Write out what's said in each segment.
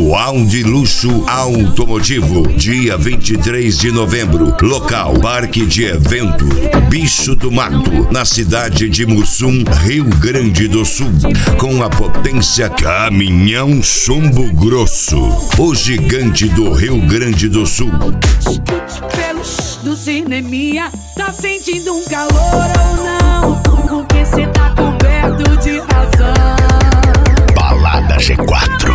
Luau de Luxo Automotivo, dia 23 de novembro. Local, Parque de Evento, Bicho do Mato, na cidade de Mussum, Rio Grande do Sul. Com a potência Caminhão Chumbo Grosso, o gigante do Rio Grande do Sul. Pelos do cineminha, tá sentindo um calor ou não? Porque cê tá coberto de razão. Balada G4.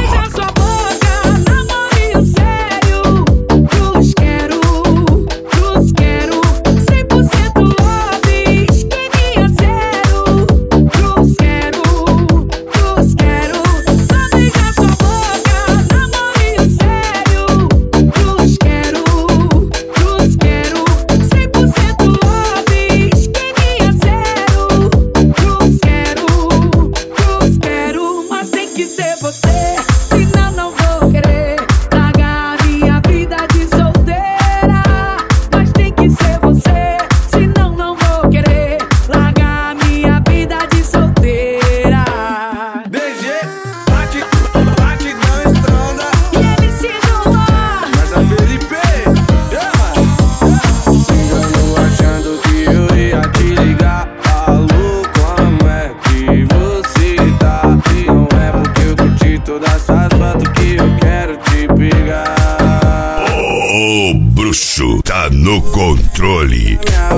O bruxo tá no controle.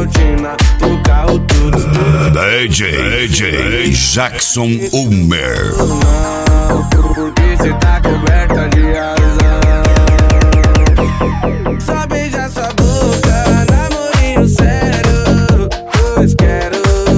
DJ Jackson Ulmer. Porque cê tá coberta de razão. Só beija sua boca, namorinho sério. Pois quero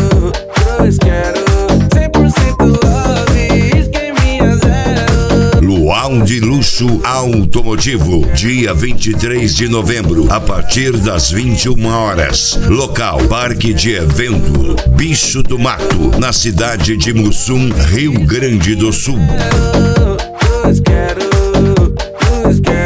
100% love, esqueminha zero. Luau de Luxo Automotivo, dia 23 de novembro, a partir das 21 horas. Local, Parque de Evento, Bicho do Mato, na cidade de Mussum, Rio Grande do Sul. Pois quero